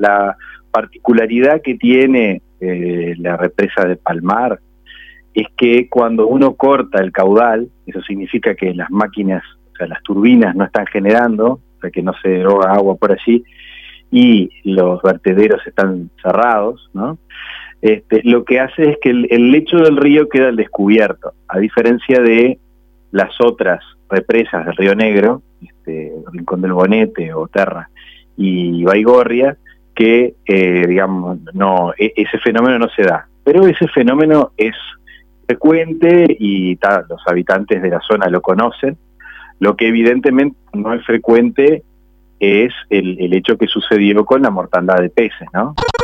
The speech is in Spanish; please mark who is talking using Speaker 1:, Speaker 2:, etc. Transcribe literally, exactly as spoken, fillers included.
Speaker 1: La particularidad que tiene eh, la represa de Palmar es que cuando uno corta el caudal, eso significa que las máquinas, o sea, las turbinas no están generando, o sea, que no se eroga agua por allí, y los vertederos están cerrados, ¿no? Este, lo que hace es que el, el lecho del río queda al descubierto, a diferencia de las otras represas del Río Negro, este, Rincón del Bonete, Oterra y Baigorria, que, eh, digamos, no, e ese fenómeno no se da. Pero ese fenómeno es frecuente y ta, los habitantes de la zona lo conocen. Lo que evidentemente no es frecuente es el, el hecho que sucedió con la mortandad de peces, ¿no?